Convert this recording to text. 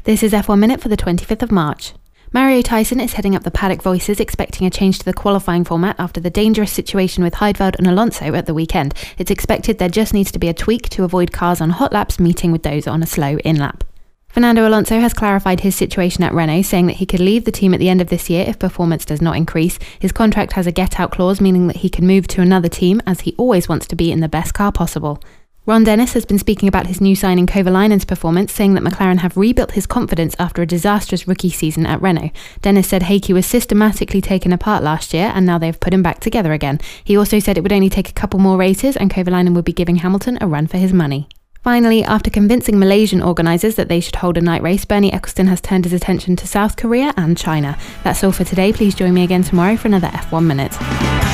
This is F1 Minute for the 25th of March. Mario Tyson is heading up the paddock voices, expecting a change to the qualifying format after the dangerous situation with Heidfeld and Alonso at the weekend. It's expected there just needs to be a tweak to avoid cars on hot laps meeting with those on a slow in-lap. Fernando Alonso has clarified his situation at Renault, saying that he could leave the team at the end of this year if performance does not increase. His contract has a get-out clause, meaning that he can move to another team, as he always wants to be in the best car possible. Ron Dennis has been speaking about his new signing Kovalainen's performance, saying that McLaren have rebuilt his confidence after a disastrous rookie season at Renault. Dennis said Heikki was systematically taken apart last year and now they've put him back together again. He also said it would only take a couple more races and Kovalainen would be giving Hamilton a run for his money. Finally, after convincing Malaysian organisers that they should hold a night race, Bernie Ecclestone has turned his attention to South Korea and China. That's all for today. Please join me again tomorrow for another F1 Minute.